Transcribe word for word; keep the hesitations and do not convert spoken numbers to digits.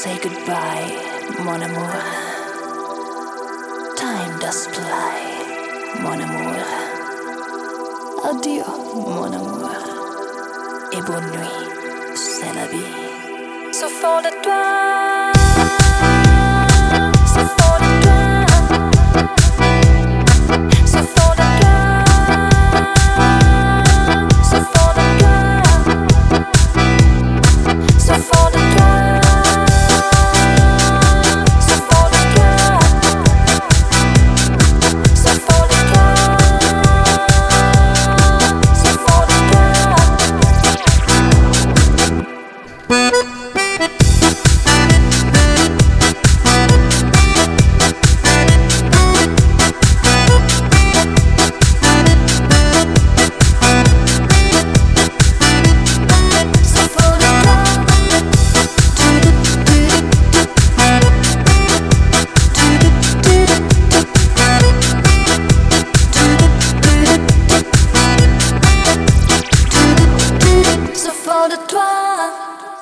say goodbye, mon amour. Time does fly, mon amour. Addio, mon amour. Et bonne nuit, c'est la vie. So fort de toi, so fort de toi, so fort de toi, so fort de toi, so fort de toi. De toi.